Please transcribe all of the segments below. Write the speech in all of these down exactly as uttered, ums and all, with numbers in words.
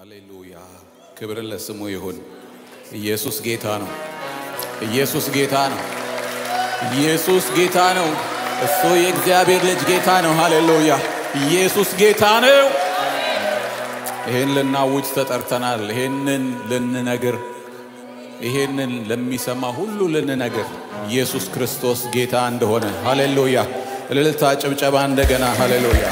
ሃሌሉያ ክብር ለስሙ ይሁን። ኢየሱስ ጌታ ነው። ኢየሱስ ጌታ ነው። ኢየሱስ ጌታ ነው። እሱ የእግዚአብሔር ልጅ ጌታ ነው። ሃሌሉያ ኢየሱስ ጌታ ነው። ይሄን ልናውጅ ተጠርተናል። ይሄንን ልንነግር፣ ይሄንን ለሚሰማ ሁሉ ልንነግር ኢየሱስ ክርስቶስ ጌታ እንደሆነ። ሃሌሉያ እልልታ ጭብጨባ እንደገና ሃሌሉያ።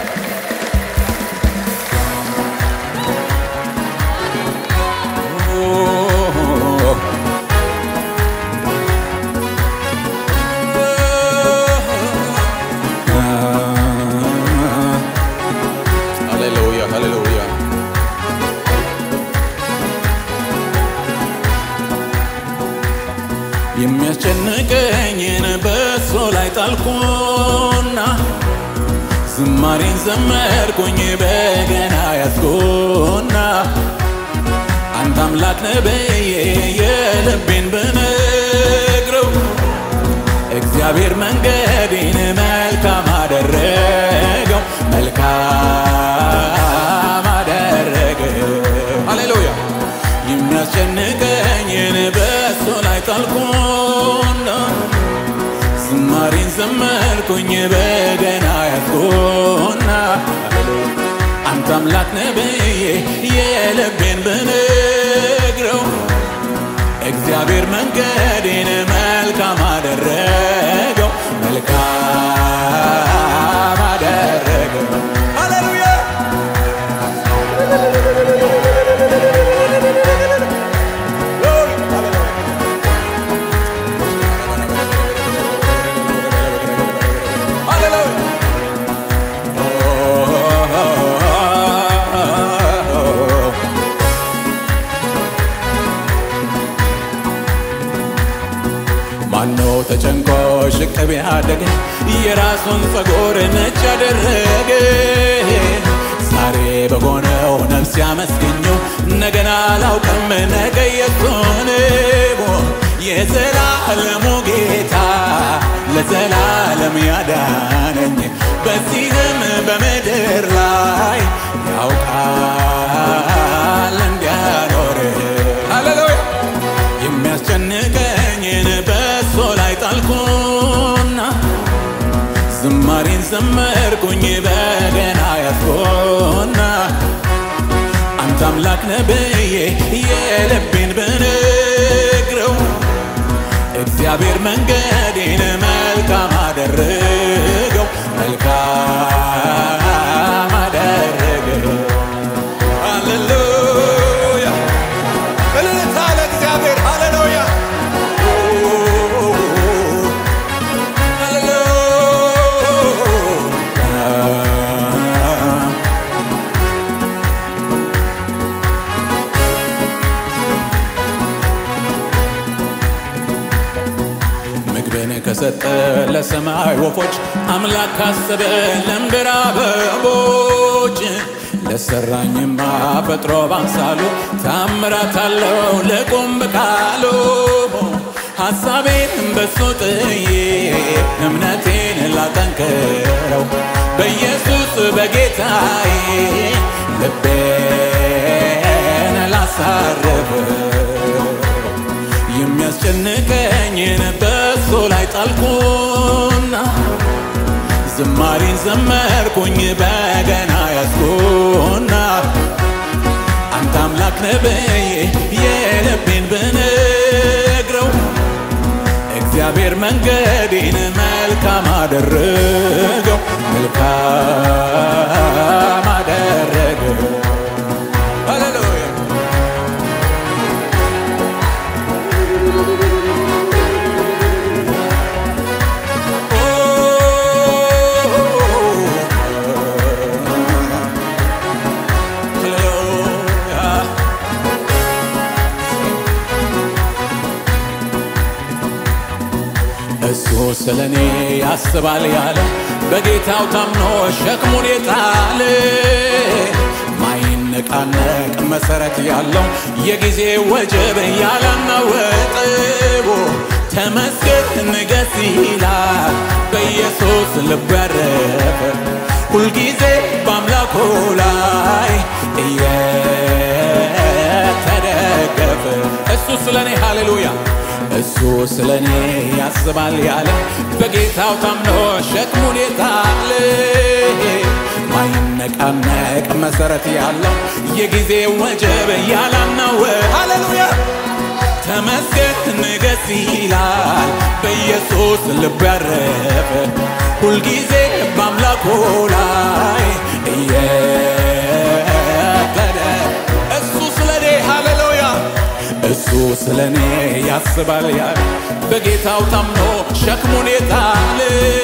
የሚያስጨንቀኝን በሱ ላይ ጣልኩና ዝማሬን ዘመርኩኝ በገና ያዝኩና አንተ አምላክ ነህ ብዬ የልቤን ብነግረው እግዚአብሔር መንገዴን መልካም አደረገው፣ መልካም አደረገው። ሃሌሉያ የሚያስጨንቀኝን በሱ ላይ ጣልኩና ዝማሬን ዘመርኩኝ በገና ያዝኩና አንተ አምላክ ነህ ብዬ የልቤን ብነግረው እግዚአብሔር መንገዴን መልካም አደረገው፣ መልካም አደረገው። ሃሌሉያ ማነው ተጨንቆ ሽቅብ ያደገ የራሱን ጸጉር ነጭ ያደረገ? ዛሬ በሆነው ነፍስ ያመስገኘው ነገን አላውቅም ነገ የቱ ነው? የዘላለሙ ጌታ ለዘላለም ያዳነኝ በዚህም በምድር ላይ ያውቃል እንዲያኖር። ሃሌሉያ የሚያስጨንቀኝን በሱ ላይ ጣልኩና ዝማሬን ዘመርኩኝ በገና ያዝኩና አንተ አምላክ ነህ ብዬ የልቤን ብነግረው እግዚአብሔር መንገዴን መልካም አደረገው፣ መልካም አደረገው። ሃሌሉያ እልልታ ለእግዚአብሔር። ሃሌሉያ ምግብን ከሰጠ ለሰማይ ወፎች አምላክ ካሰበ ለምድር አበቦች ለሰራኝማ ፈጥሮ ባምሳሉ ታምራት አለው ልቁም በቃሉ። ሐሳቤን በሱ ጥዬ እምነቴን ላጠንክረው በኢየሱስ በጌታዬ ልቤን ላሳርፈው። የሚያስጨንቀኝን በሱ ላይ ጣልኩና ዝማሬን ዘመርኩኝ በገና ያዝኩና አንተ አምላክ ነህ ብዬ የልቤን ብነግረው እግዚአብሔር መንገዴን መልካም አደረገው፣ መልካም አደረገው። ሃሌሉያ እሱ ስለኔ ያስባል ያለ በጌታው ታምኖ ሸክሙን የጣለ ማይነቃነቅ መሰረት ያለው የጊዜ ወጀብ ያላናወጠው ተመስገን ንገስ ይላል በኢየሱስ ልብ ያረፈ ሁልጊዜ በአምላኩ ላይ ሃሌሉያ እሱ ስለኔ ያስባል ያለ በጌታው ታምኖ ሸክሙን የጣለ ማይነቃነቅ መሰረት ያለው የጊዜ ወጀብ ያላናወ ሃሌሉያ ተመስገን ንገስ ይላል በኢየሱስ ልብ ያረፈ ሁልጊዜ በአምላኩ ላይ እየቀደ እሱ ስለኔ ሃሌሉያ እሱ ስለኔ ያስባል ያለ በጌታው ታምኖ ሸክሙን የጣለ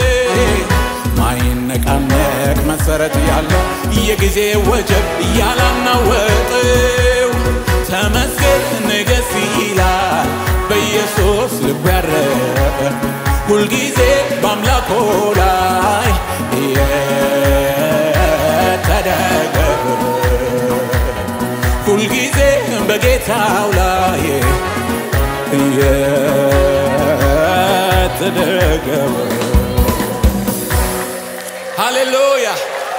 ማይነቃነቅ መሰረት ያለው የጊዜ ወጀብ ያላናወጠው ተመስገን ንገስ ይላል በኢየሱስ ልብ ያረፈ ሁልጊዜ በአምላኩ ላይ የተደገፈ ሁልጊዜ በጌታው ላይ የተደገፈ ሃሌሉያ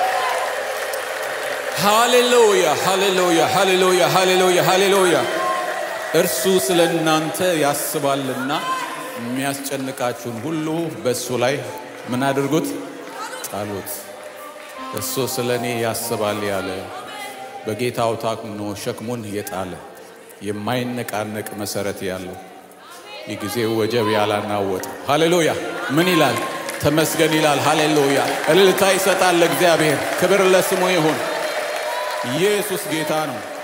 ሃሌሉያ ሃሌሉያ ሃሌሉያ ሃሌሉያ ሃሌሉያ እርሱ ስለናንተ ያስባልና የሚያስጨንቃችሁን ሁሉ በሱ ላይ ምን አድርጉት ጣሉት እሱ ስለኔ ያስባል ያለ በጌታው ታምኖ ሸክሙን የጣለ የማይነቃነቅ መሰረት ያለው የጊዜው ወጀብ ያላናወጠ ሃሌሉያ ምን ይላል ተመስገን ይላል ሃሌሉያ እልልታ ይሰጣል ለእግዚአብሔር ክብር ለስሙ ይሁን ኢየሱስ ጌታ ነው